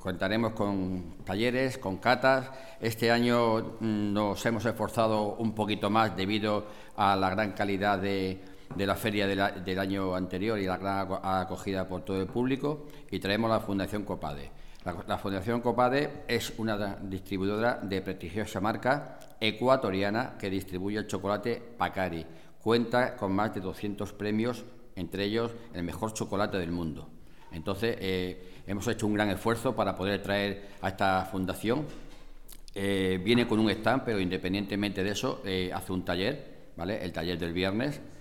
contaremos con talleres, con catas. Este año nos hemos esforzado un poquito más debido a la gran calidad de la feria del año anterior y la gran acogida por todo el público, y traemos la Fundación Copade. La Fundación Copade es una distribuidora de prestigiosa marca ecuatoriana que distribuye el chocolate Pacari. Cuenta con más de 200 premios, entre ellos el mejor chocolate del mundo. Entonces, hemos hecho un gran esfuerzo para poder traer a esta fundación. Viene con un stand, pero independientemente de eso, hace un taller, ¿vale? El taller del viernes,